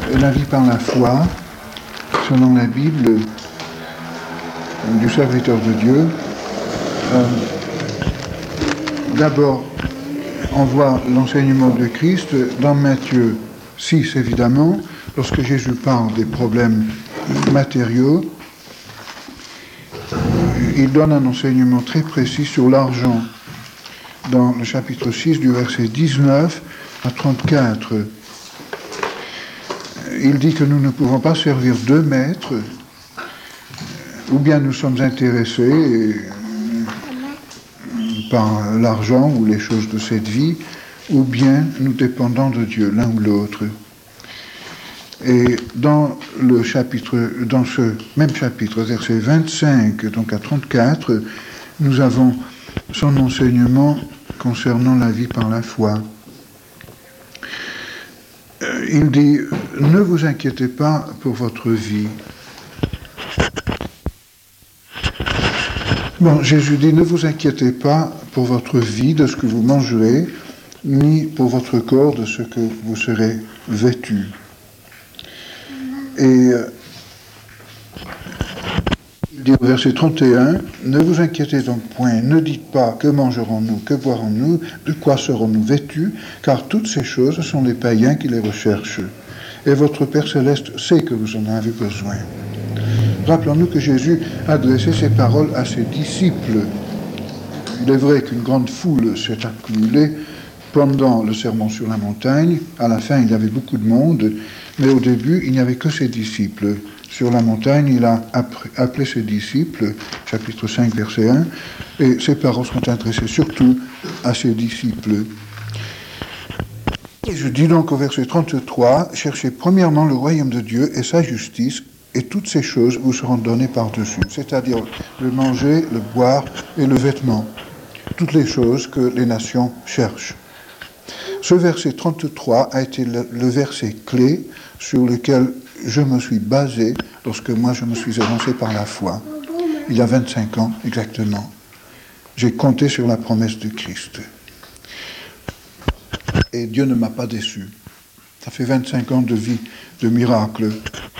la vie par la foi, selon la Bible du serviteur de Dieu. D'abord, on voit l'enseignement de Christ dans Matthieu 6, évidemment, lorsque Jésus parle des problèmes matériaux. Il donne un enseignement très précis sur l'argent dans le chapitre 6 du verset 19 à 34. Il dit que nous ne pouvons pas servir deux maîtres, ou bien nous sommes intéressés par l'argent ou les choses de cette vie, ou bien nous dépendons de Dieu, l'un ou l'autre. Et dans ce même chapitre, verset 25, donc à 34, nous avons son enseignement concernant la vie par la foi. Il dit, ne vous inquiétez pas pour votre vie. Bon, Jésus dit, ne vous inquiétez pas pour votre vie, de ce que vous mangerez, ni pour votre corps, de ce que vous serez vêtus. Et il dit au verset 31, ne vous inquiétez donc point, ne dites pas que mangerons-nous, que boirons-nous, de quoi serons-nous vêtus, car toutes ces choses sont les païens qui les recherchent. Et votre Père Céleste sait que vous en avez besoin. Rappelons-nous que Jésus adressait ces paroles à ses disciples. Il est vrai qu'une grande foule s'est accumulée pendant le sermon sur la montagne. À la fin, il y avait beaucoup de monde, mais au début, il n'y avait que ses disciples. Sur la montagne, il a appelé ses disciples, chapitre 5, verset 1, et ces paroles sont adressées surtout à ses disciples. Et je dis donc au verset 33, « Cherchez premièrement le royaume de Dieu et sa justice, et toutes ces choses vous seront données par-dessus. » C'est-à-dire le manger, le boire et le vêtement. Toutes les choses que les nations cherchent. Ce verset 33 a été le verset clé sur lequel je me suis basé lorsque moi je me suis avancé par la foi. Il y a 25 ans exactement. J'ai compté sur la promesse de Christ. Et Dieu ne m'a pas déçu. Ça fait 25 ans de vie, de miracle.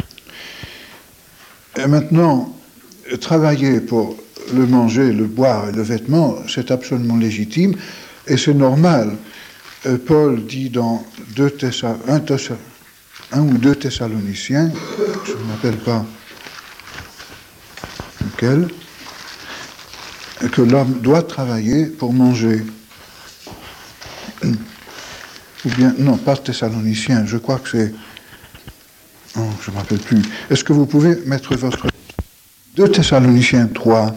Et maintenant, travailler pour le manger, le boire et le vêtement, c'est absolument légitime et c'est normal. Paul dit dans 1 ou 2 Thessaloniciens, je ne m'appelle pas lequel, que l'homme doit travailler pour manger. Ou bien, non, pas Thessaloniciens, je crois que c'est... Oh, je ne me rappelle plus. Est-ce que vous pouvez mettre votre... 2 Thessaloniciens 3,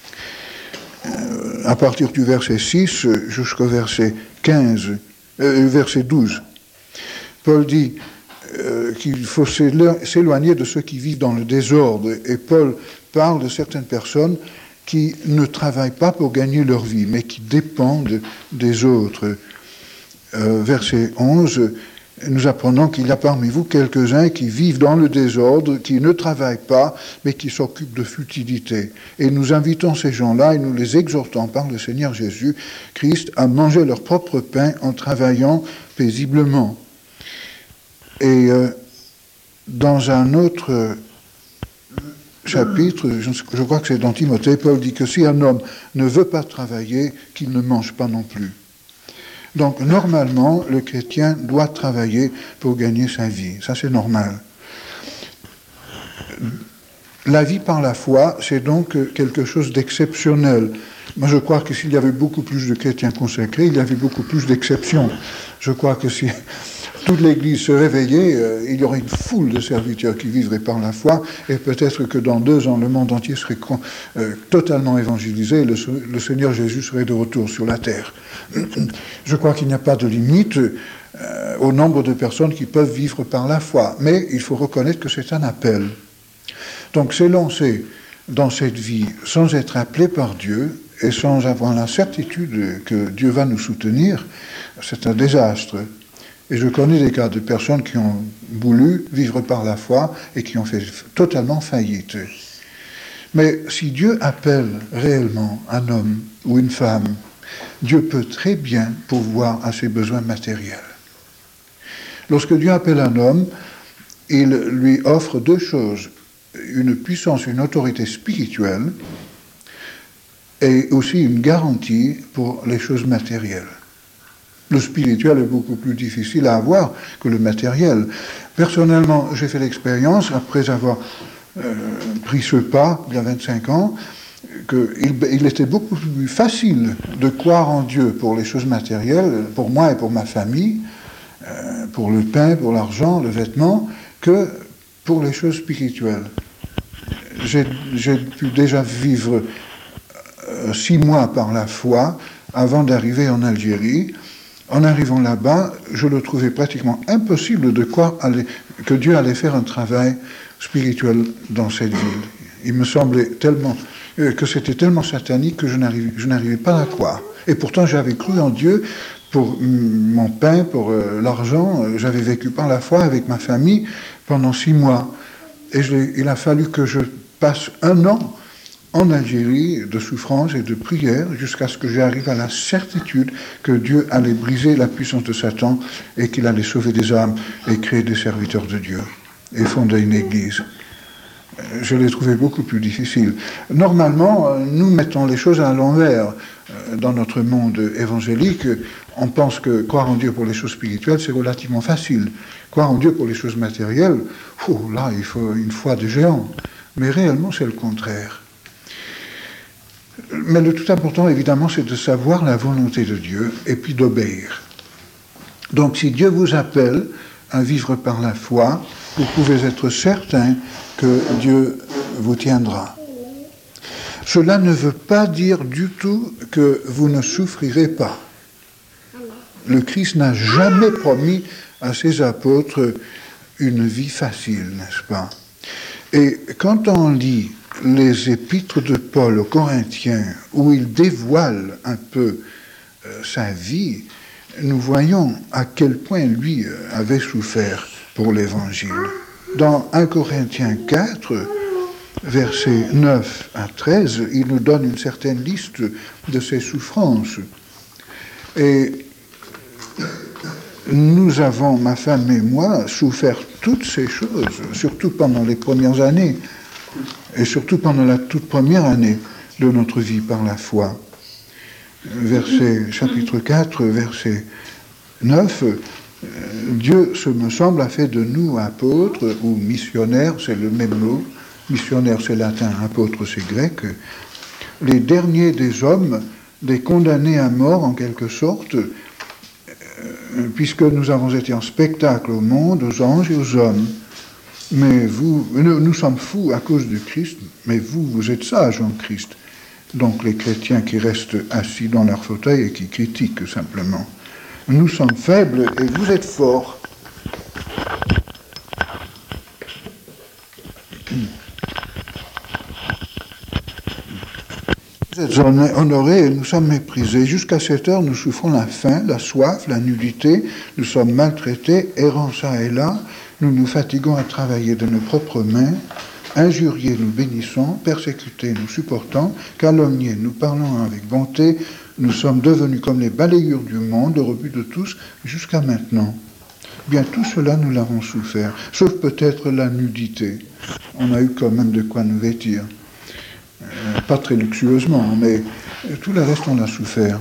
à partir du verset 6 jusqu'au verset 15, verset 12. Paul dit qu'il faut s'éloigner de ceux qui vivent dans le désordre. Et Paul parle de certaines personnes qui ne travaillent pas pour gagner leur vie, mais qui dépendent des autres. Verset 11, nous apprenons qu'il y a parmi vous quelques-uns qui vivent dans le désordre, qui ne travaillent pas, mais qui s'occupent de futilité. Et nous invitons ces gens-là et nous les exhortons par le Seigneur Jésus-Christ à manger leur propre pain en travaillant paisiblement. Et dans un autre chapitre, je crois que c'est dans Timothée, Paul dit que si un homme ne veut pas travailler, qu'il ne mange pas non plus. Donc, normalement, le chrétien doit travailler pour gagner sa vie. Ça, c'est normal. La vie par la foi, c'est donc quelque chose d'exceptionnel. Moi, je crois que s'il y avait beaucoup plus de chrétiens consacrés, il y avait beaucoup plus d'exceptions. Je crois que si toute l'Église se réveillait, il y aurait une foule de serviteurs qui vivraient par la foi, et peut-être que dans 2 ans, le monde entier serait totalement évangélisé, et le Seigneur Jésus serait de retour sur la terre. Je crois qu'il n'y a pas de limite au nombre de personnes qui peuvent vivre par la foi, mais il faut reconnaître que c'est un appel. Donc s'élancer dans cette vie sans être appelé par Dieu et sans avoir la certitude que Dieu va nous soutenir, c'est un désastre. Et je connais des cas de personnes qui ont voulu vivre par la foi et qui ont fait totalement faillite. Mais si Dieu appelle réellement un homme ou une femme, Dieu peut très bien pourvoir à ses besoins matériels. Lorsque Dieu appelle un homme, il lui offre deux choses, une puissance, une autorité spirituelle, et aussi une garantie pour les choses matérielles. Le spirituel est beaucoup plus difficile à avoir que le matériel. Personnellement, j'ai fait l'expérience, après avoir pris ce pas, il y a 25 ans, qu'il était beaucoup plus facile de croire en Dieu pour les choses matérielles, pour moi et pour ma famille, pour le pain, pour l'argent, le vêtement, que pour les choses spirituelles. J'ai pu déjà vivre 6 mois par la foi avant d'arriver en Algérie. En arrivant là-bas, je le trouvais pratiquement impossible de croire que Dieu allait faire un travail spirituel dans cette ville. Il me semblait tellement que c'était tellement satanique que je n'arrivais pas à croire. Et pourtant, j'avais cru en Dieu pour mon pain, pour l'argent. J'avais vécu par la foi avec ma famille pendant 6 mois. Et il a fallu que je passe 1 an en Algérie de souffrance et de prière jusqu'à ce que j'arrive à la certitude que Dieu allait briser la puissance de Satan et qu'il allait sauver des âmes et créer des serviteurs de Dieu et fonder une église. Je l'ai trouvé beaucoup plus difficile. Normalement, nous mettons les choses à l'envers. Dans notre monde évangélique, on pense que croire en Dieu pour les choses spirituelles, c'est relativement facile. Croire en Dieu pour les choses matérielles, là, il faut une foi de géant. Mais réellement, c'est le contraire. Mais le tout important, évidemment, c'est de savoir la volonté de Dieu et puis d'obéir. Donc, si Dieu vous appelle à vivre par la foi, vous pouvez être certain que Dieu vous tiendra. Cela ne veut pas dire du tout que vous ne souffrirez pas. Le Christ n'a jamais promis à ses apôtres une vie facile, n'est-ce pas? Et quand on lit les épîtres de Paul aux Corinthiens, où il dévoile un peu sa vie, nous voyons à quel point lui avait souffert pour l'Évangile. Dans 1 Corinthiens 4, versets 9 à 13, il nous donne une certaine liste de ses souffrances. Et nous avons, ma femme et moi, souffert toutes ces choses, surtout pendant les premières années, et surtout pendant la toute première année de notre vie par la foi. Chapitre 4, verset 9, Dieu, ce me semble, a fait de nous apôtres, ou missionnaires, c'est le même mot, missionnaire c'est latin, apôtre c'est grec, les derniers des hommes, des condamnés à mort en quelque sorte, puisque nous avons été en spectacle au monde, aux anges et aux hommes. Mais nous sommes fous à cause du Christ, mais vous êtes sages en Christ. Donc les chrétiens qui restent assis dans leur fauteuil et qui critiquent simplement. Nous sommes faibles et vous êtes forts. Vous êtes honorés et nous sommes méprisés. Jusqu'à cette heure, nous souffrons la faim, la soif, la nudité. Nous sommes maltraités, errant ça et là. Nous nous fatiguons à travailler de nos propres mains. Injuriés, nous bénissons. Persécutés, nous supportons. Calomniés, nous parlons avec bonté. Nous sommes devenus comme les balayures du monde, le rebut de tous, jusqu'à maintenant. Bien, tout cela, nous l'avons souffert, sauf peut-être la nudité. On a eu quand même de quoi nous vêtir. Pas très luxueusement, mais tout le reste, on l'a souffert.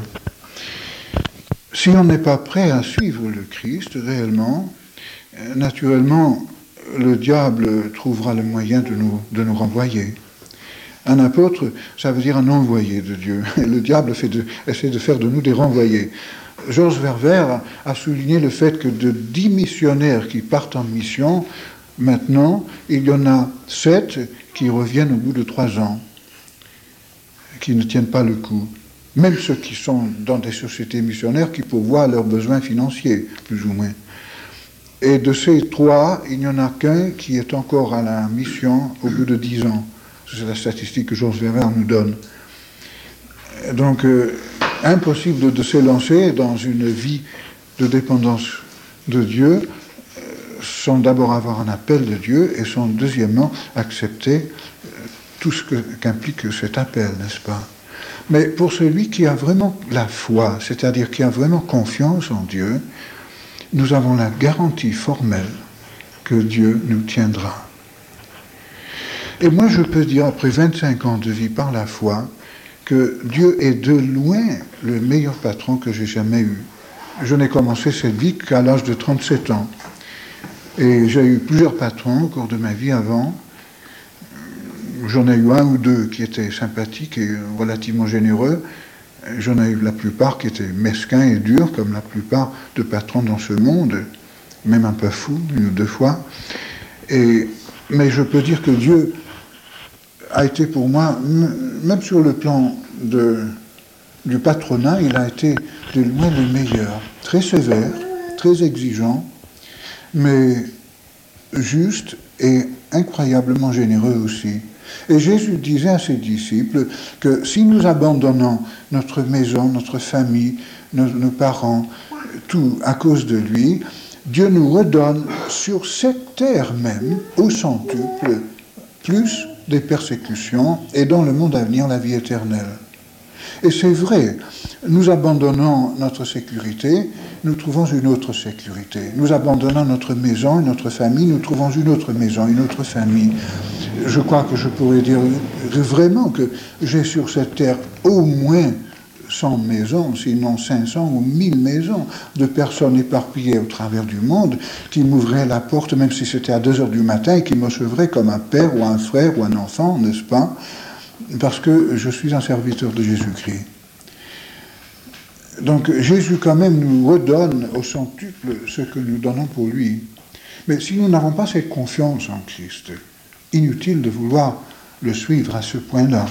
Si on n'est pas prêt à suivre le Christ réellement, naturellement, le diable trouvera le moyen de nous renvoyer. Un apôtre, ça veut dire un envoyé de Dieu. Et le diable essaie de faire de nous des renvoyés. Georges Verwer a souligné le fait que de 10 missionnaires qui partent en mission, maintenant, il y en a 7 qui reviennent au bout de 3 ans, qui ne tiennent pas le coup. Même ceux qui sont dans des sociétés missionnaires qui pourvoient leurs besoins financiers, plus ou moins. Et de ces 3, il n'y en a qu'un qui est encore à la mission au bout de 10 ans. C'est la statistique que Georges Verwer nous donne. Donc, impossible de s'élancer dans une vie de dépendance de Dieu, sans d'abord avoir un appel de Dieu, et sans deuxièmement accepter tout ce qu'implique cet appel, n'est-ce pas? Mais pour celui qui a vraiment la foi, c'est-à-dire qui a vraiment confiance en Dieu, nous avons la garantie formelle que Dieu nous tiendra. Et moi, je peux dire, après 25 ans de vie par la foi, que Dieu est de loin le meilleur patron que j'ai jamais eu. Je n'ai commencé cette vie qu'à l'âge de 37 ans. Et j'ai eu plusieurs patrons au cours de ma vie avant. J'en ai eu un ou deux qui étaient sympathiques et relativement généreux. J'en ai eu la plupart qui étaient mesquins et durs, comme la plupart de patrons dans ce monde, même un peu fous, une ou deux fois. Mais je peux dire que Dieu a été pour moi, même sur le plan du patronat, il a été de loin le meilleur. Très sévère, très exigeant, mais juste et incroyablement généreux aussi. Et Jésus disait à ses disciples que si nous abandonnons notre maison, notre famille, nos parents, tout à cause de lui, Dieu nous redonne sur cette terre même, au centuple, plus des persécutions et dans le monde à venir la vie éternelle. Et c'est vrai, nous abandonnons notre sécurité, nous trouvons une autre sécurité. Nous abandonnons notre maison, notre famille, nous trouvons une autre maison, une autre famille. Je crois que je pourrais dire vraiment que j'ai sur cette terre au moins 100 maisons, sinon 500 ou 1000 maisons de personnes éparpillées au travers du monde qui m'ouvraient la porte, même si c'était à 2 heures du matin, et qui me recevraient comme un père ou un frère ou un enfant, n'est-ce pas? Parce que je suis un serviteur de Jésus-Christ. Donc Jésus quand même nous redonne au centuple ce que nous donnons pour lui. Mais si nous n'avons pas cette confiance en Christ, inutile de vouloir le suivre à ce point-là.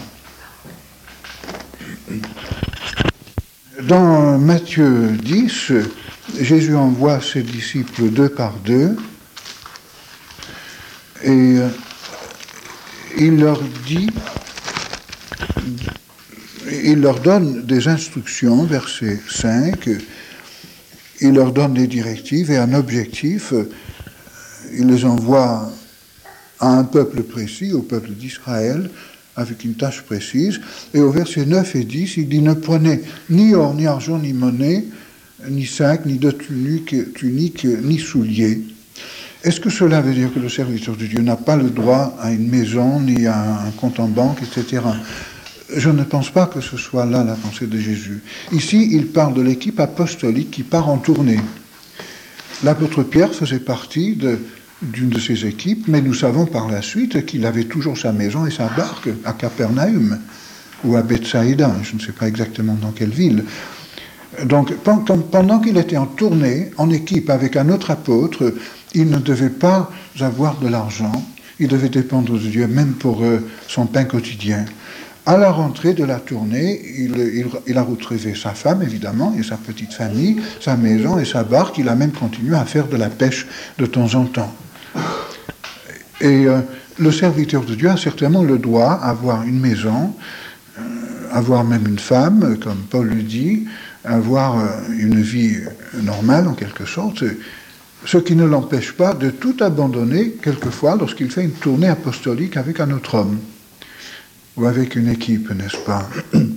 Dans Matthieu 10, Jésus envoie ses disciples 2 par 2 et il leur donne des instructions, verset 5, il leur donne des directives et un objectif, il les envoie à un peuple précis, au peuple d'Israël, avec une tâche précise, et au verset 9 et 10, il dit « Ne prenez ni or, ni argent, ni monnaie, ni sac, ni de tunique, ni souliers. » Est-ce que cela veut dire que le serviteur de Dieu n'a pas le droit à une maison, ni à un compte en banque, etc. ? Je ne pense pas que ce soit là la pensée de Jésus. Ici, il parle de l'équipe apostolique qui part en tournée. L'apôtre Pierre faisait partie d'une de ces équipes, mais nous savons par la suite qu'il avait toujours sa maison et sa barque à Capernaum ou à Bethsaïda, je ne sais pas exactement dans quelle ville. Donc, pendant qu'il était en tournée, en équipe avec un autre apôtre, il ne devait pas avoir de l'argent, il devait dépendre de Dieu, même pour son pain quotidien. À la rentrée de la tournée, il a retrouvé sa femme, évidemment, et sa petite famille, sa maison et sa barque. Il a même continué à faire de la pêche de temps en temps. Et le serviteur de Dieu a certainement le droit d'avoir une maison, avoir même une femme, comme Paul le dit, avoir une vie normale en quelque sorte, ce qui ne l'empêche pas de tout abandonner quelquefois lorsqu'il fait une tournée apostolique avec un autre homme ou avec une équipe, n'est-ce pas?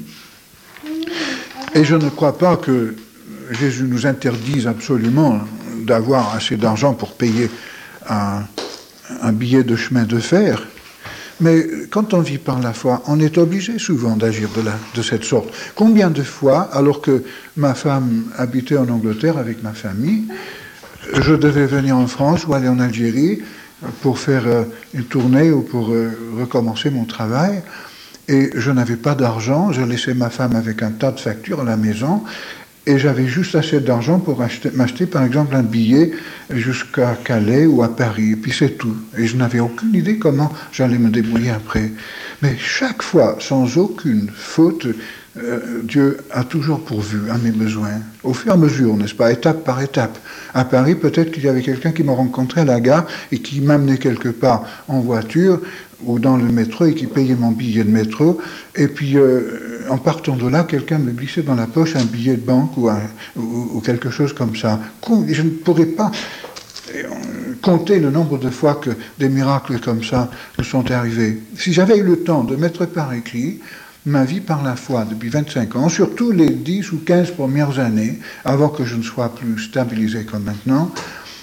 Et je ne crois pas que Jésus nous interdise absolument d'avoir assez d'argent pour payer un billet de chemin de fer. Mais quand on vit par la foi, on est obligé souvent d'agir de cette sorte. Combien de fois, alors que ma femme habitait en Angleterre avec ma famille, je devais venir en France ou aller en Algérie pour faire une tournée ou pour recommencer mon travail, et je n'avais pas d'argent, je laissais ma femme avec un tas de factures à la maison, et j'avais juste assez d'argent pour m'acheter par exemple un billet jusqu'à Calais ou à Paris, et puis c'est tout. Et je n'avais aucune idée comment j'allais me débrouiller après. Mais chaque fois, sans aucune faute, Dieu a toujours pourvu à mes besoins, au fur et à mesure, n'est-ce pas, étape par étape. À Paris, peut-être qu'il y avait quelqu'un qui m'a rencontré à la gare et qui m'amenait quelque part en voiture ou dans le métro et qui payait mon billet de métro. Et puis, en partant de là, quelqu'un me glissait dans la poche un billet de banque ou quelque chose comme ça. Je ne pourrais pas compter le nombre de fois que des miracles comme ça me sont arrivés. Si j'avais eu le temps de mettre par écrit ma vie par la foi depuis 25 ans, surtout les 10 ou 15 premières années, avant que je ne sois plus stabilisé comme maintenant,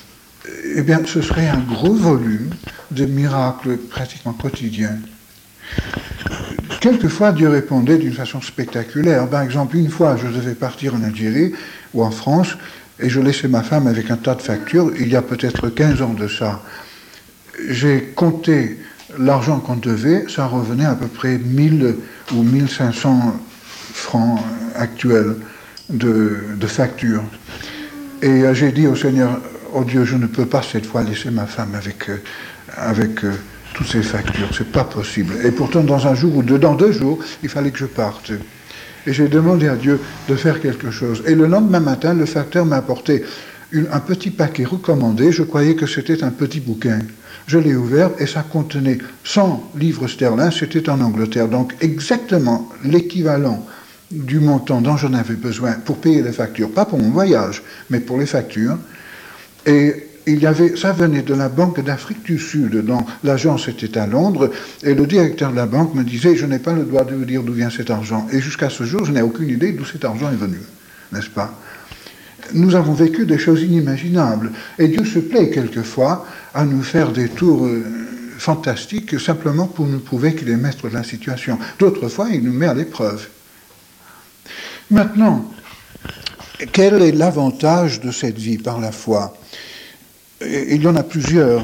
eh bien, ce serait un gros volume de miracles pratiquement quotidiens. Quelquefois, Dieu répondait d'une façon spectaculaire. Par exemple, une fois, je devais partir en Algérie ou en France, et je laissais ma femme avec un tas de factures, il y a peut-être 15 ans de ça. J'ai compté l'argent qu'on devait, ça revenait à peu près 1000 ou 1500 francs actuels de factures. Et j'ai dit au Seigneur, oh Dieu, je ne peux pas cette fois laisser ma femme avec toutes ces factures, c'est pas possible. Et pourtant, dans un jour ou deux, dans 2 jours, il fallait que je parte. Et j'ai demandé à Dieu de faire quelque chose. Et le lendemain matin, le facteur m'a apporté un petit paquet recommandé. Je croyais que c'était un petit bouquin. Je l'ai ouvert et ça contenait 100 livres sterling. C'était en Angleterre. Donc exactement l'équivalent du montant dont j'en avais besoin pour payer les factures. Pas pour mon voyage, mais pour les factures. Et ça venait de la Banque d'Afrique du Sud, dont l'agence était à Londres, et le directeur de la banque me disait « Je n'ai pas le droit de vous dire d'où vient cet argent ». Et jusqu'à ce jour, je n'ai aucune idée d'où cet argent est venu, n'est-ce pas? Nous avons vécu des choses inimaginables, et Dieu se plaît quelquefois à nous faire des tours fantastiques simplement pour nous prouver qu'il est maître de la situation. D'autres fois, il nous met à l'épreuve. Maintenant, quel est l'avantage de cette vie par la foi? Il y en a plusieurs.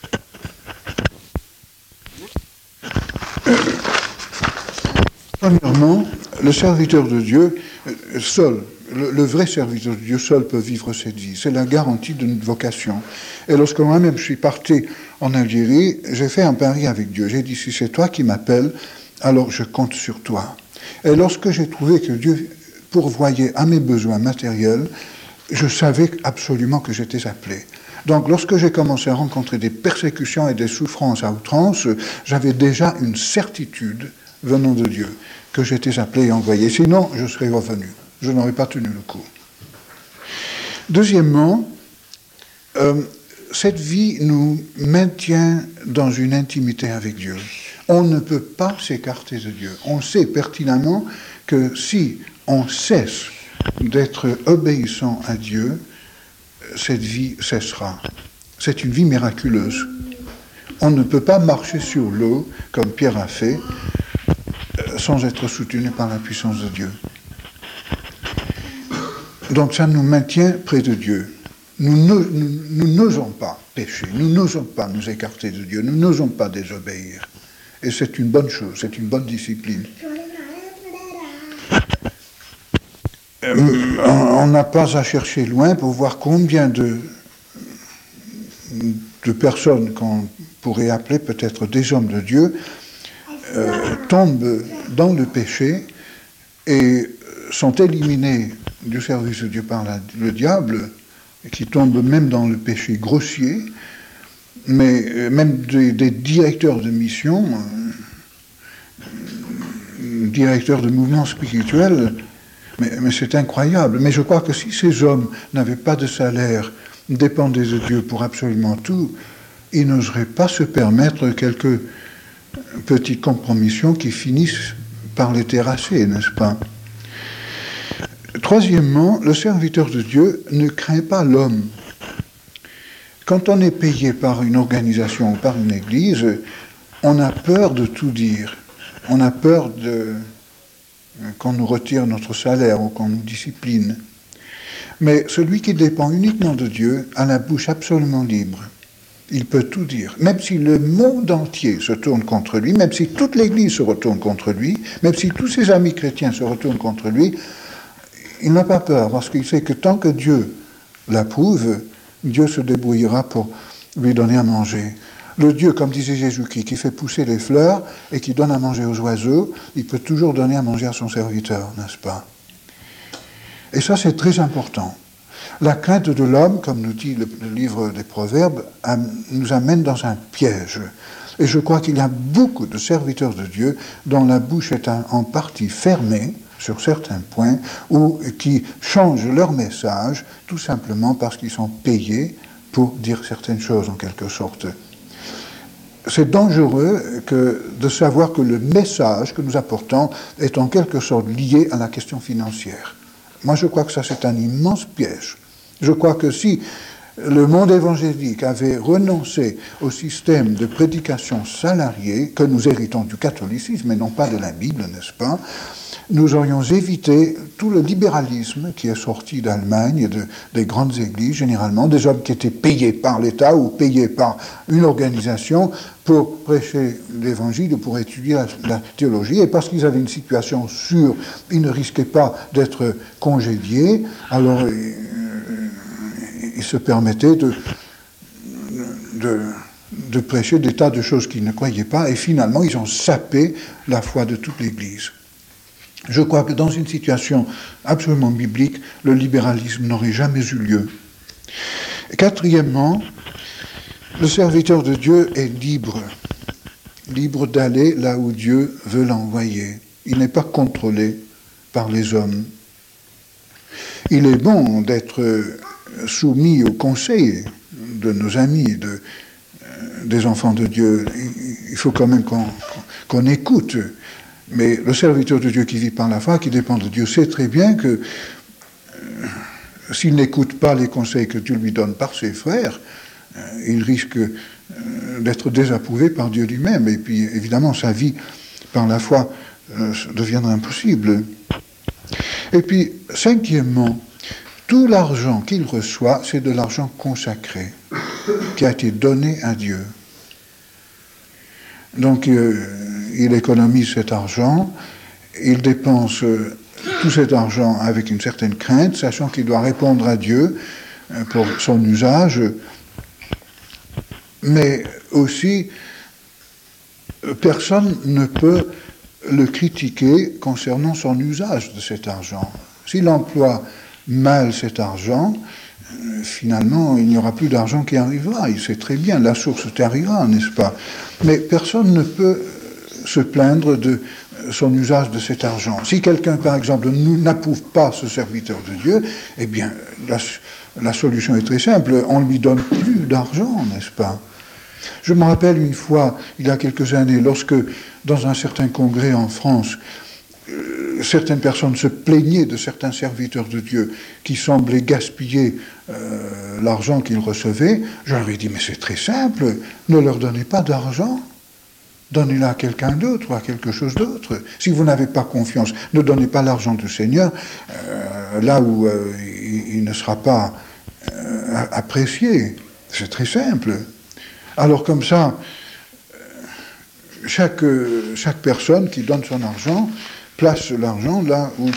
Premièrement, le serviteur de Dieu seul, le vrai serviteur de Dieu seul peut vivre cette vie. C'est la garantie de notre vocation. Et lorsque moi-même je suis parti en Algérie, j'ai fait un pari avec Dieu. J'ai dit, si c'est toi qui m'appelles, alors je compte sur toi. Et lorsque j'ai trouvé que Dieu pourvoyait à mes besoins matériels, je savais absolument que j'étais appelé. Donc, lorsque j'ai commencé à rencontrer des persécutions et des souffrances à outrance, j'avais déjà une certitude venant de Dieu que j'étais appelé et envoyé. Sinon, je serais revenu. Je n'aurais pas tenu le coup. Deuxièmement, cette vie nous maintient dans une intimité avec Dieu. On ne peut pas s'écarter de Dieu. On sait pertinemment que si on cesse d'être obéissant à Dieu, cette vie cessera. C'est une vie miraculeuse. On ne peut pas marcher sur l'eau, comme Pierre a fait, sans être soutenu par la puissance de Dieu. Donc ça nous maintient près de Dieu. Nous n'osons pas pécher, nous n'osons pas nous écarter de Dieu, nous n'osons pas désobéir. Et c'est une bonne chose, c'est une bonne discipline. On n'a pas à chercher loin pour voir combien de personnes qu'on pourrait appeler peut-être des hommes de Dieu tombent dans le péché et sont éliminés du service de Dieu par le diable, qui tombent même dans le péché grossier, mais même des directeurs de mission, directeurs de mouvements spirituels. Mais c'est incroyable. Mais je crois que si ces hommes n'avaient pas de salaire, dépendaient de Dieu pour absolument tout, ils n'oseraient pas se permettre quelques petites compromissions qui finissent par les terrasser, n'est-ce pas? Troisièmement, le serviteur de Dieu ne craint pas l'homme. Quand on est payé par une organisation ou par une église, on a peur de tout dire. On a peur qu'on nous retire notre salaire ou qu'on nous discipline. Mais celui qui dépend uniquement de Dieu a la bouche absolument libre. Il peut tout dire. Même si le monde entier se tourne contre lui, même si toute l'Église se retourne contre lui, même si tous ses amis chrétiens se retournent contre lui, il n'a pas peur, parce qu'il sait que tant que Dieu l'approuve, Dieu se débrouillera pour lui donner à manger. Le Dieu, comme disait Jésus-Christ, qui fait pousser les fleurs et qui donne à manger aux oiseaux, il peut toujours donner à manger à son serviteur, n'est-ce pas? Et ça, c'est très important. La crainte de l'homme, comme nous dit le livre des Proverbes, nous amène dans un piège. Et je crois qu'il y a beaucoup de serviteurs de Dieu dont la bouche est en partie fermée sur certains points, ou qui changent leur message tout simplement parce qu'ils sont payés pour dire certaines choses en quelque sorte. C'est dangereux de savoir que le message que nous apportons est en quelque sorte lié à la question financière. Moi, je crois que ça, c'est un immense piège. Je crois que si le monde évangélique avait renoncé au système de prédication salariée que nous héritons du catholicisme et non pas de la Bible, n'est-ce pas? Nous aurions évité tout le libéralisme qui est sorti d'Allemagne et des grandes églises, généralement, des hommes qui étaient payés par l'État ou payés par une organisation pour prêcher l'Évangile ou pour étudier la théologie. Et parce qu'ils avaient une situation sûre, ils ne risquaient pas d'être congédiés, alors ils se permettaient de prêcher des tas de choses qu'ils ne croyaient pas, et finalement, ils ont sapé la foi de toute l'Église. Je crois que dans une situation absolument biblique, le libéralisme n'aurait jamais eu lieu. Quatrièmement, le serviteur de Dieu est libre d'aller là où Dieu veut l'envoyer. Il n'est pas contrôlé par les hommes. Il est bon d'être soumis au conseil de nos amis, des enfants de Dieu. Il faut quand même qu'on écoute. Mais le serviteur de Dieu qui vit par la foi, qui dépend de Dieu, sait très bien que s'il n'écoute pas les conseils que Dieu lui donne par ses frères, il risque d'être désapprouvé par Dieu lui-même. Et puis, évidemment, sa vie par la foi deviendra impossible. Et puis, cinquièmement, tout l'argent qu'il reçoit, c'est de l'argent consacré, qui a été donné à Dieu. Donc, il économise cet argent, il dépense tout cet argent avec une certaine crainte, sachant qu'il doit répondre à Dieu pour son usage, mais aussi, personne ne peut le critiquer concernant son usage de cet argent. S'il emploie mal cet argent, finalement, il n'y aura plus d'argent qui arrivera. Il sait très bien, la source tarira, n'est-ce pas? Mais personne ne peut se plaindre de son usage de cet argent. Si quelqu'un, par exemple, n'approuve pas ce serviteur de Dieu, eh bien, la solution est très simple. On ne lui donne plus d'argent, n'est-ce pas? Je me rappelle une fois, il y a quelques années, lorsque, dans un certain congrès en France, certaines personnes se plaignaient de certains serviteurs de Dieu qui semblaient gaspiller l'argent qu'ils recevaient, je leur ai dit, mais c'est très simple, ne leur donnez pas d'argent, donnez-le à quelqu'un d'autre ou à quelque chose d'autre. Si vous n'avez pas confiance, ne donnez pas l'argent du Seigneur là où il ne sera pas apprécié. C'est très simple. Alors comme ça, chaque personne qui donne son argent place l'argent là où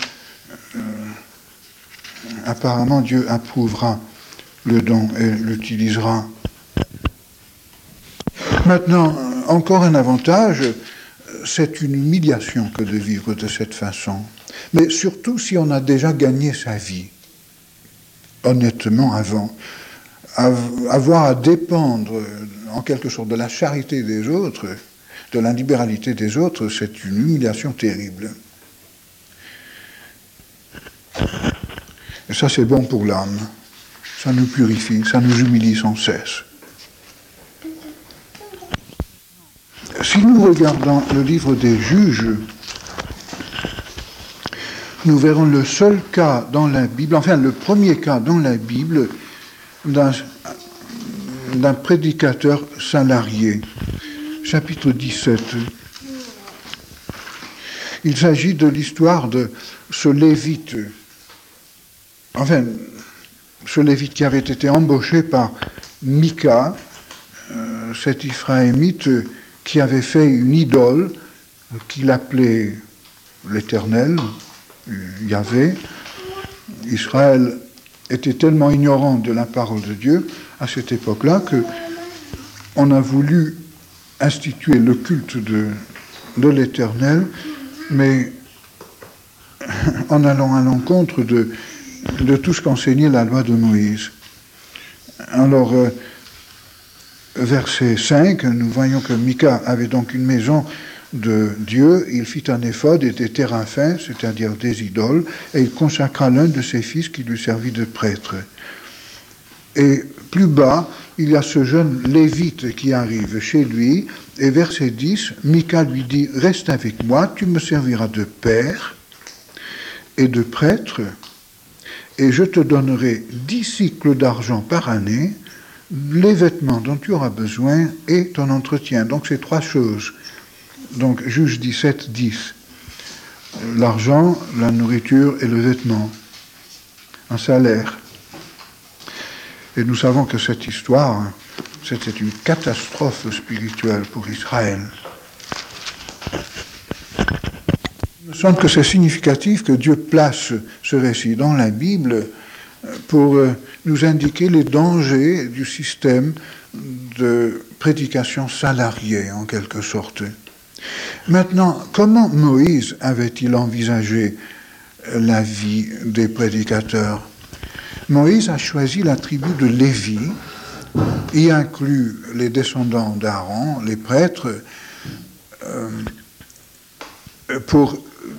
apparemment Dieu approuvera le don et l'utilisera. Maintenant, encore un avantage, c'est une humiliation que de vivre de cette façon. Mais surtout si on a déjà gagné sa vie, honnêtement avant. Avoir à dépendre en quelque sorte de la charité des autres, de la libéralité des autres, c'est une humiliation terrible. Et ça, c'est bon pour l'âme. Ça nous purifie, ça nous humilie sans cesse. Si nous regardons le livre des Juges, nous verrons le seul cas dans la Bible, enfin le premier cas dans la Bible d'un prédicateur salarié. Chapitre 17. Il s'agit de l'histoire de ce Lévite. Enfin, ce Lévite qui avait été embauché par Mika, cet Israélite qui avait fait une idole qu'il appelait l'Éternel, Yahvé. Israël était tellement ignorant de la parole de Dieu à cette époque-là qu'on a voulu instituer le culte de l'Éternel, mais en allant à l'encontre de tout ce qu'enseignait la loi de Moïse. Alors, verset 5, nous voyons que Mika avait donc une maison de Dieu, il fit un éphod et des téraphins, c'est-à-dire des idoles, et il consacra l'un de ses fils qui lui servit de prêtre. Et plus bas, il y a ce jeune Lévite qui arrive chez lui, et verset 10, Mika lui dit, « Reste avec moi, tu me serviras de père et de prêtre, et je te donnerai 10 cycles d'argent par année, les vêtements dont tu auras besoin et ton entretien. Donc c'est 3 choses. Donc Juge 17, 10. L'argent, la nourriture et le vêtement. Un salaire. Et nous savons que cette histoire, c'était une catastrophe spirituelle pour Israël. Il me semble que c'est significatif que Dieu place ce récit dans la Bible pour nous indiquer les dangers du système de prédication salariée, en quelque sorte. Maintenant, comment Moïse avait-il envisagé la vie des prédicateurs? Moïse a choisi la tribu de Lévi, y inclut les descendants d'Aaron, les prêtres, pour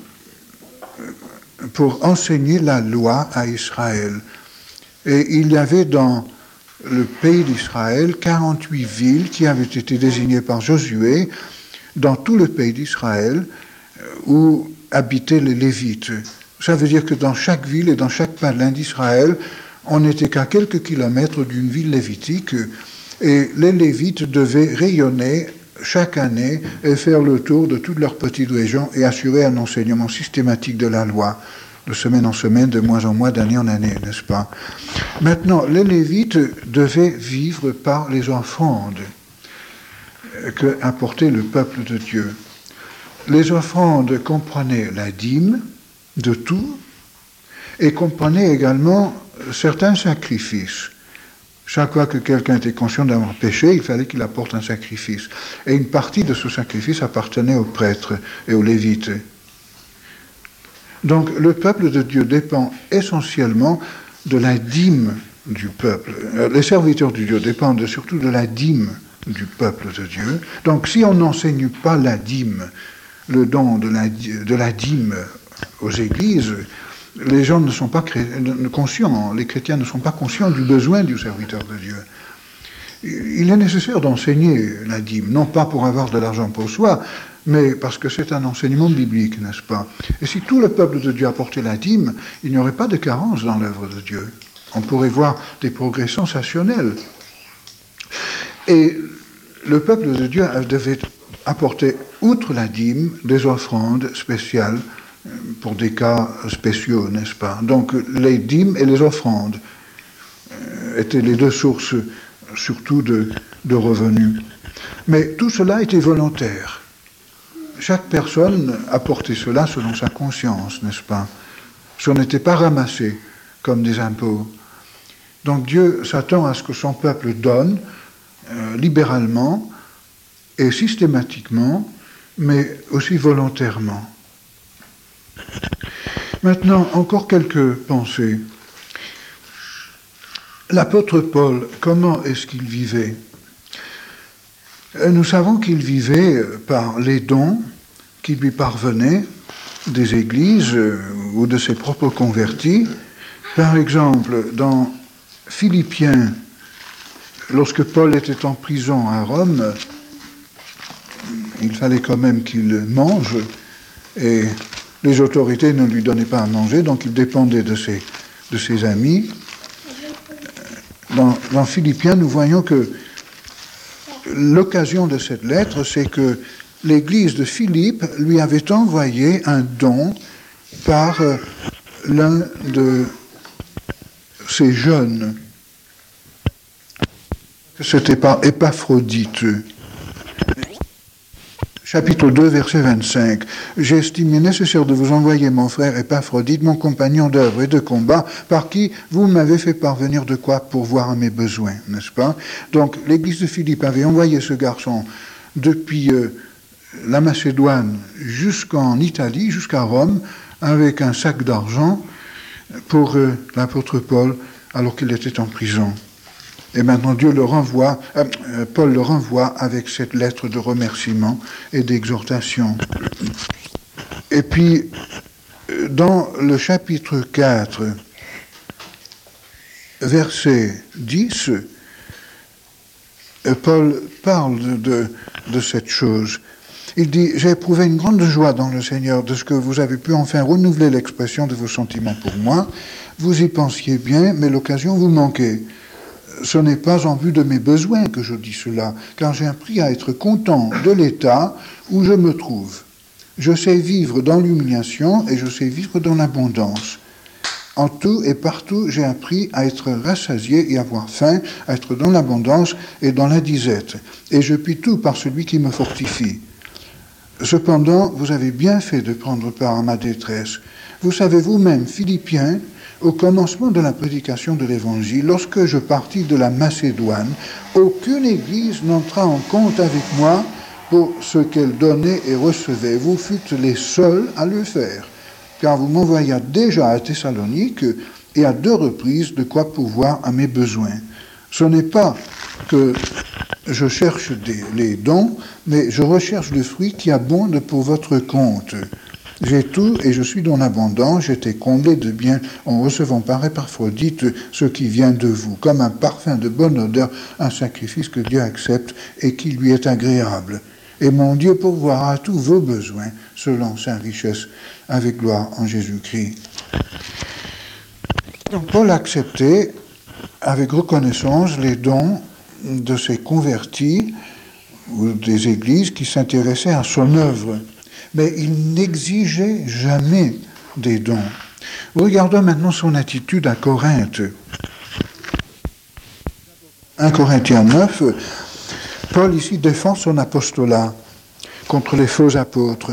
enseigner la loi à Israël. Et il y avait dans le pays d'Israël 48 villes qui avaient été désignées par Josué dans tout le pays d'Israël où habitaient les Lévites. Ça veut dire que dans chaque ville et dans chaque patelin d'Israël, on n'était qu'à quelques kilomètres d'une ville lévitique et les Lévites devaient rayonner chaque année et faire le tour de toutes leurs petites régions et assurer un enseignement systématique de la loi, de semaine en semaine, de mois en mois, d'année en année, n'est-ce pas? Maintenant, les Lévites devaient vivre par les offrandes que apportait le peuple de Dieu. Les offrandes comprenaient la dîme de tout et comprenaient également certains sacrifices. Chaque fois que quelqu'un était conscient d'avoir péché, il fallait qu'il apporte un sacrifice. Et une partie de ce sacrifice appartenait aux prêtres et aux Lévites. Donc le peuple de Dieu dépend essentiellement de la dîme du peuple. Les serviteurs de Dieu dépendent surtout de la dîme du peuple de Dieu. Donc si on n'enseigne pas la dîme, le don de la dîme aux églises, les gens ne sont pas conscients, les chrétiens ne sont pas conscients du besoin du serviteur de Dieu. Il est nécessaire d'enseigner la dîme, non pas pour avoir de l'argent pour soi, mais parce que c'est un enseignement biblique, n'est-ce pas? Et si tout le peuple de Dieu apportait la dîme, il n'y aurait pas de carence dans l'œuvre de Dieu. On pourrait voir des progrès sensationnels. Et le peuple de Dieu devait apporter, outre la dîme, des offrandes spéciales pour des cas spéciaux, n'est-ce pas? Donc les dîmes et les offrandes étaient les deux sources surtout de revenus. Mais tout cela était volontaire. Chaque personne apportait cela selon sa conscience, n'est-ce pas? Ce n'était pas ramassé comme des impôts. Donc Dieu s'attend à ce que son peuple donne libéralement et systématiquement, mais aussi volontairement. Maintenant, encore quelques pensées. L'apôtre Paul, comment est-ce qu'il vivait? Nous savons qu'il vivait par les dons qui lui parvenaient des églises ou de ses propres convertis. Par exemple, dans Philippiens, lorsque Paul était en prison à Rome, il fallait quand même qu'il mange et les autorités ne lui donnaient pas à manger, donc il dépendait de ses amis. Dans Philippiens, nous voyons que l'occasion de cette lettre, c'est que l'église de Philippe lui avait envoyé un don par l'un de ses jeunes. C'était par Épaphrodite. Chapitre 2, verset 25. « J'ai estimé nécessaire de vous envoyer mon frère Épaphrodite, mon compagnon d'œuvre et de combat, par qui vous m'avez fait parvenir de quoi pourvoir à mes besoins. » N'est-ce pas? Donc, l'église de Philippe avait envoyé ce garçon depuis la Macédoine jusqu'en Italie, jusqu'à Rome, avec un sac d'argent pour l'apôtre Paul, alors qu'il était en prison. Et maintenant, Paul le renvoie avec cette lettre de remerciement et d'exhortation. Et puis, dans le chapitre 4, verset 10, Paul parle de cette chose. Il dit, j'ai éprouvé une grande joie dans le Seigneur de ce que vous avez pu enfin renouveler l'expression de vos sentiments pour moi. Vous y pensiez bien, mais l'occasion vous manquait. Ce n'est pas en vue de mes besoins que je dis cela, car j'ai appris à être content de l'état où je me trouve. Je sais vivre dans l'humiliation et je sais vivre dans l'abondance. En tout et partout, j'ai appris à être rassasié et avoir faim, à être dans l'abondance et dans la disette. Et je puis tout par celui qui me fortifie. Cependant, vous avez bien fait de prendre part à ma détresse. Vous savez vous-même, Philippiens, au commencement de la prédication de l'Évangile, lorsque je partis de la Macédoine, aucune église n'entra en compte avec moi pour ce qu'elle donnait et recevait. Vous fûtes les seuls à le faire, car vous m'envoyâtes déjà à Thessalonique et à 2 reprises de quoi pourvoir à mes besoins. Ce n'est pas que je cherche les dons, mais je recherche le fruit qui abonde pour votre compte. J'ai tout et je suis dans l'abondance, j'étais comblé de bien en recevant par Épaphrodite ce qui vient de vous, comme un parfum de bonne odeur, un sacrifice que Dieu accepte et qui lui est agréable. Et mon Dieu pourvoira à tous vos besoins, selon sa richesse, avec gloire en Jésus-Christ. Donc Paul acceptait avec reconnaissance les dons de ces convertis ou des églises qui s'intéressaient à son œuvre. Mais il n'exigeait jamais des dons. Regardons maintenant son attitude à Corinthe. 1 Corinthiens 9, Paul ici défend son apostolat contre les faux apôtres.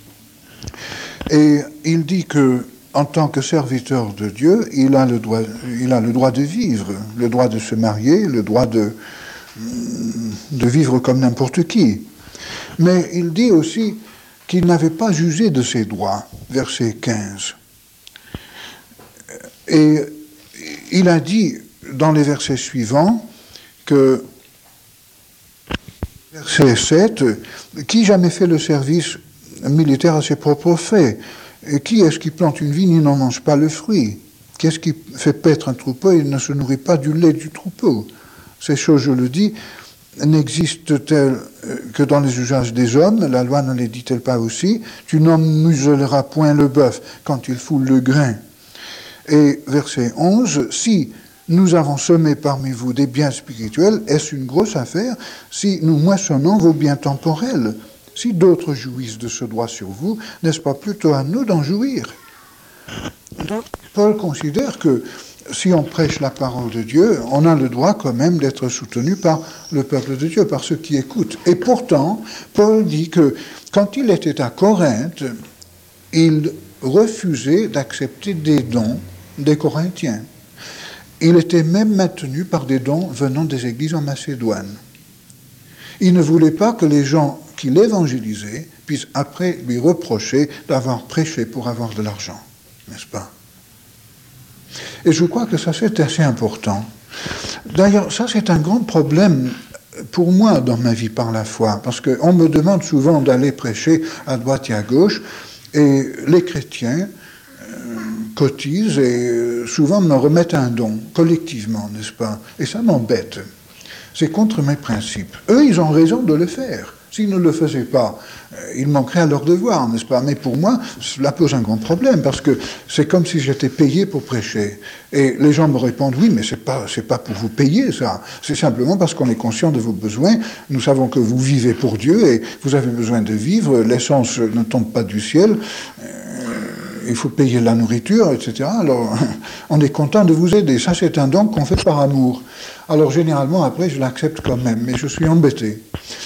Et il dit que, en tant que serviteur de Dieu, il a le droit de vivre, le droit de se marier, le droit de vivre comme n'importe qui. Mais il dit aussi qu'il n'avait pas jugé de ses droits, verset 15. Et il a dit dans les versets suivants que, verset 7, « Qui jamais fait le service militaire à ses propres faits? Et qui est-ce qui plante une vigne et n'en mange pas le fruit? Qu'est-ce qui fait paître un troupeau et ne se nourrit pas du lait du troupeau ?» Ces choses, je le dis, n'existent-elles que dans les usages des hommes? La loi ne les dit-elle pas aussi? Tu n'en muselleras point le bœuf quand il foule le grain. Et verset 11, si nous avons semé parmi vous des biens spirituels, est-ce une grosse affaire si nous moissonnons vos biens temporels? Si d'autres jouissent de ce droit sur vous, n'est-ce pas plutôt à nous d'en jouir? Donc, Paul considère que si on prêche la parole de Dieu, on a le droit quand même d'être soutenu par le peuple de Dieu, par ceux qui écoutent. Et pourtant, Paul dit que quand il était à Corinthe, il refusait d'accepter des dons des Corinthiens. Il était même maintenu par des dons venant des églises en Macédoine. Il ne voulait pas que les gens qui l'évangélisaient puissent après lui reprocher d'avoir prêché pour avoir de l'argent, n'est-ce pas? Et je crois que ça, c'est assez important. D'ailleurs, ça, c'est un grand problème pour moi dans ma vie par la foi, parce qu'on me demande souvent d'aller prêcher à droite et à gauche, et les chrétiens cotisent et souvent me remettent un don, collectivement, n'est-ce pas? Et ça m'embête. C'est contre mes principes. Eux, ils ont raison de le faire. S'ils ne le faisaient pas, ils manqueraient à leur devoir, n'est-ce pas? Mais pour moi, cela pose un grand problème, parce que c'est comme si j'étais payé pour prêcher. Et les gens me répondent, oui, mais c'est pas pour vous payer, ça. C'est simplement parce qu'on est conscient de vos besoins. Nous savons que vous vivez pour Dieu et vous avez besoin de vivre. L'essence ne tombe pas du ciel. Il faut payer la nourriture, etc. Alors, on est content de vous aider. Ça, c'est un don qu'on fait par amour. Alors, généralement, après, je l'accepte quand même, mais je suis embêté.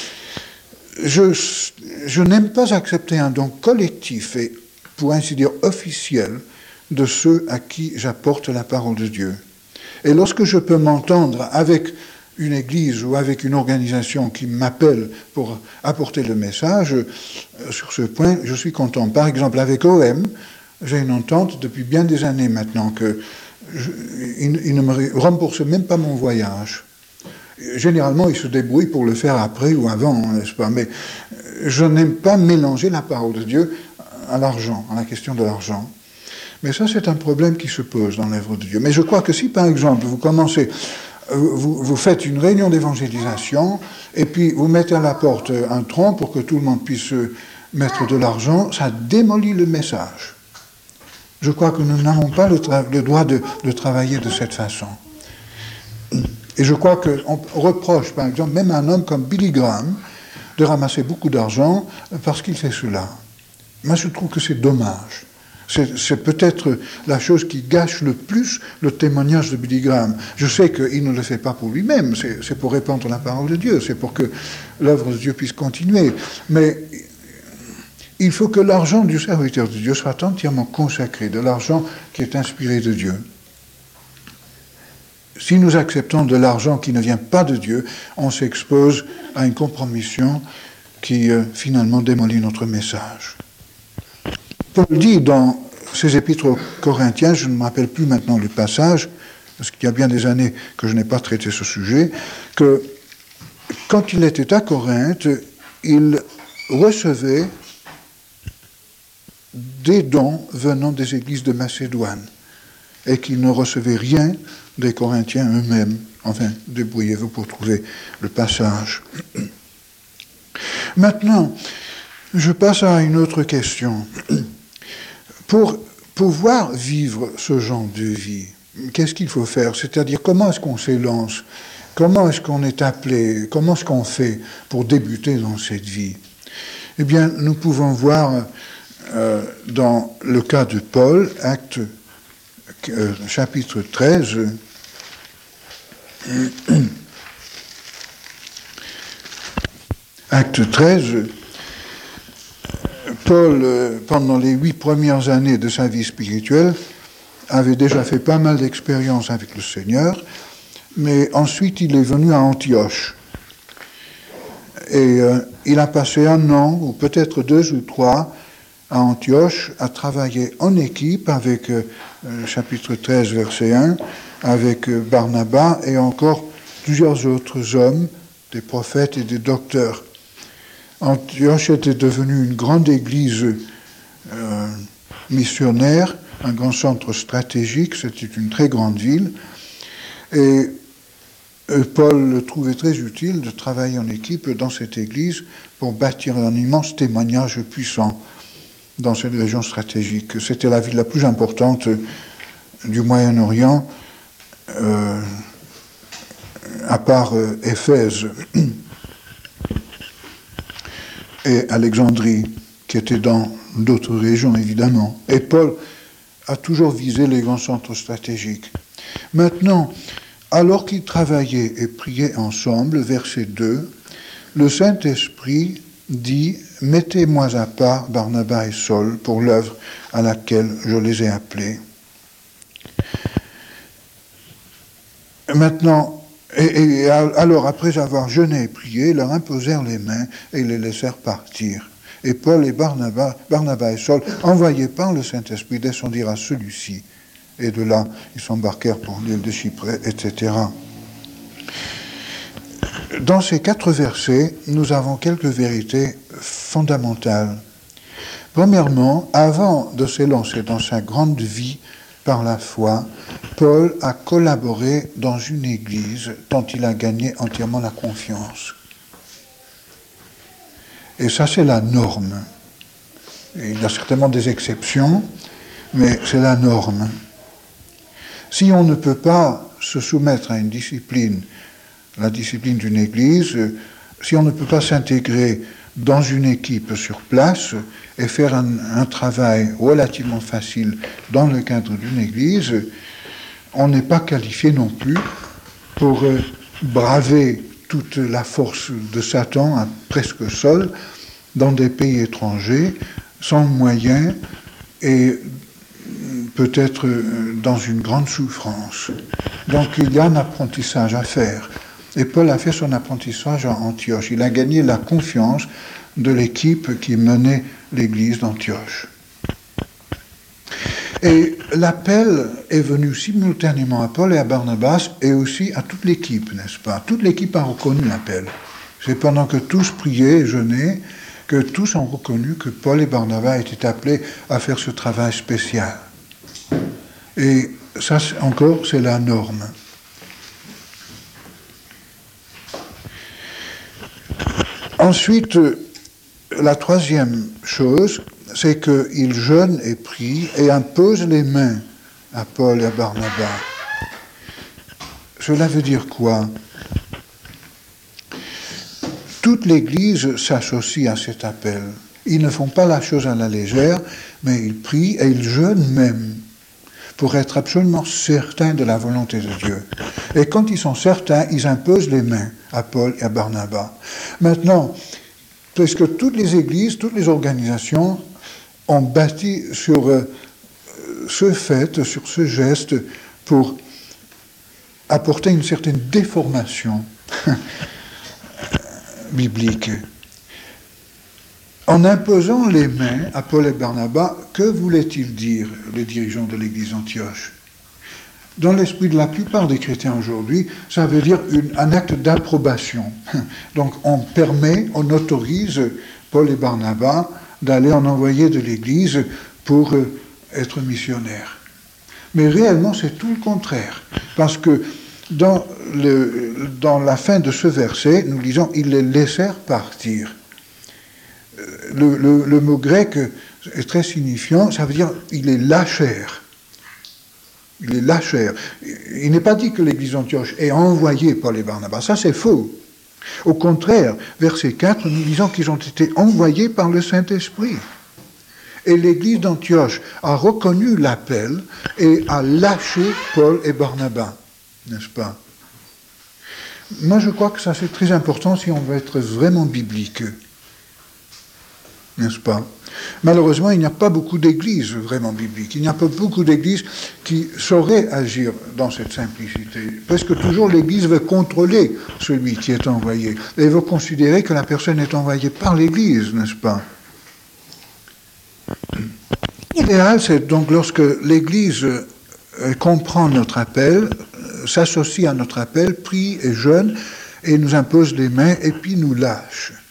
Je n'aime pas accepter un don collectif et, pour ainsi dire, officiel de ceux à qui j'apporte la parole de Dieu. Et lorsque je peux m'entendre avec une église ou avec une organisation qui m'appelle pour apporter le message, sur ce point, je suis content. Par exemple, avec OM, j'ai une entente depuis bien des années maintenant que il ne me rembourse même pas mon voyage. Généralement, ils se débrouillent pour le faire après ou avant, n'est-ce pas? Mais je n'aime pas mélanger la parole de Dieu à l'argent, à la question de l'argent. Mais ça, c'est un problème qui se pose dans l'œuvre de Dieu. Mais je crois que si, par exemple, vous commencez vous faites une réunion d'évangélisation, et puis vous mettez à la porte un tronc pour que tout le monde puisse mettre de l'argent, ça démolit le message. Je crois que nous n'avons pas le droit de travailler de cette façon. Et je crois qu'on reproche, par exemple, même à un homme comme Billy Graham, de ramasser beaucoup d'argent parce qu'il fait cela. Moi, je trouve que c'est dommage. C'est peut-être la chose qui gâche le plus le témoignage de Billy Graham. Je sais qu'il ne le fait pas pour lui-même, c'est pour répandre la parole de Dieu, c'est pour que l'œuvre de Dieu puisse continuer. Mais il faut que l'argent du serviteur de Dieu soit entièrement consacré, de l'argent qui est inspiré de Dieu. Si nous acceptons de l'argent qui ne vient pas de Dieu, on s'expose à une compromission qui finalement démolit notre message. Paul dit dans ses épîtres aux Corinthiens, je ne me rappelle plus maintenant le passage, parce qu'il y a bien des années que je n'ai pas traité ce sujet, que quand il était à Corinthe, il recevait des dons venant des églises de Macédoine, et qu'il ne recevait rien des Corinthiens eux-mêmes. Enfin, débrouillez-vous pour trouver le passage. Maintenant, je passe à une autre question. Pour pouvoir vivre ce genre de vie, qu'est-ce qu'il faut faire? C'est-à-dire, comment est-ce qu'on s'élance? Comment est-ce qu'on est appelé? Comment est-ce qu'on fait pour débuter dans cette vie? Eh bien, nous pouvons voir dans le cas de Paul, Actes chapitre 13, Acte 13, Paul, pendant les 8 premières années de sa vie spirituelle, avait déjà fait pas mal d'expériences avec le Seigneur, mais ensuite il est venu à Antioche. Et il a passé 1 an, ou peut-être 2 ou 3, à Antioche, à travailler en équipe avec, chapitre 13, verset 1, avec Barnabas et encore plusieurs autres hommes, des prophètes et des docteurs. Antioche était devenue une grande église missionnaire, un grand centre stratégique, c'était une très grande ville. Et Paul trouvait très utile de travailler en équipe dans cette église pour bâtir un immense témoignage puissant dans cette région stratégique. C'était la ville la plus importante du Moyen-Orient, à part Éphèse et Alexandrie, qui étaient dans d'autres régions, évidemment. Et Paul a toujours visé les grands centres stratégiques. Maintenant, alors qu'ils travaillaient et priaient ensemble, verset 2, le Saint-Esprit dit « Mettez-moi à part Barnabas et Saul pour l'œuvre à laquelle je les ai appelés. » Maintenant, alors, après avoir jeûné et prié, ils leur imposèrent les mains et les laissèrent partir. Et Paul et Barnabas et Saul, envoyés par le Saint-Esprit, descendirent à celui-ci. Et de là, ils s'embarquèrent pour l'île de Chypre, etc. Dans ces 4 versets, nous avons quelques vérités fondamentales. Premièrement, avant de s'élancer dans sa grande vie par la foi, Paul a collaboré dans une église dont il a gagné entièrement la confiance. Et ça, c'est la norme. Et il y a certainement des exceptions, mais c'est la norme. Si on ne peut pas se soumettre à une discipline, la discipline d'une église, si on ne peut pas s'intégrer dans une équipe sur place et faire un travail relativement facile dans le cadre d'une église, on n'est pas qualifié non plus pour braver toute la force de Satan presque seul dans des pays étrangers, sans moyens et peut-être dans une grande souffrance. Donc il y a un apprentissage à faire. Et Paul a fait son apprentissage à Antioche. Il a gagné la confiance de l'équipe qui menait l'église d'Antioche. Et l'appel est venu simultanément à Paul et à Barnabas et aussi à toute l'équipe, n'est-ce pas? Toute l'équipe a reconnu l'appel. C'est pendant que tous priaient et jeûnaient que tous ont reconnu que Paul et Barnabas étaient appelés à faire ce travail spécial. Et ça, encore, c'est la norme. Ensuite, la troisième chose, c'est qu'il jeûne et prie et impose les mains à Paul et à Barnabas. Cela veut dire quoi? Toute l'Église s'associe à cet appel. Ils ne font pas la chose à la légère, mais ils prient et ils jeûnent même pour être absolument certains de la volonté de Dieu. Et quand ils sont certains, ils imposent les mains à Paul et à Barnabas. Maintenant, presque toutes les églises, toutes les organisations ont bâti sur ce fait, sur ce geste, pour apporter une certaine déformation biblique. En imposant les mains à Paul et Barnabas, que voulaient-ils dire, les dirigeants de l'église d'Antioche? Dans l'esprit de la plupart des chrétiens aujourd'hui, ça veut dire un acte d'approbation. Donc on permet, on autorise Paul et Barnabas d'aller en envoyer de l'église pour être missionnaires. Mais réellement, c'est tout le contraire. Parce que dans la fin de ce verset, nous lisons « ils les laissèrent partir ». Le mot grec est très signifiant, ça veut dire « ils les lâchèrent ». Ils les lâchèrent. Il n'est pas dit que l'église d'Antioche ait envoyé Paul et Barnabas, ça c'est faux. Au contraire, verset 4, nous lisons qu'ils ont été envoyés par le Saint-Esprit. Et l'église d'Antioche a reconnu l'appel et a lâché Paul et Barnabas, n'est-ce pas? Moi je crois que ça c'est très important si on veut être vraiment biblique. N'est-ce pas? Malheureusement, il n'y a pas beaucoup d'églises vraiment bibliques. Il n'y a pas beaucoup d'églises qui sauraient agir dans cette simplicité. Presque toujours, l'église veut contrôler celui qui est envoyé. Et veut considérer que la personne est envoyée par l'église, n'est-ce pas? L'idéal, c'est donc lorsque l'église comprend notre appel, s'associe à notre appel, prie et jeûne, et nous impose les mains, et puis nous lâche.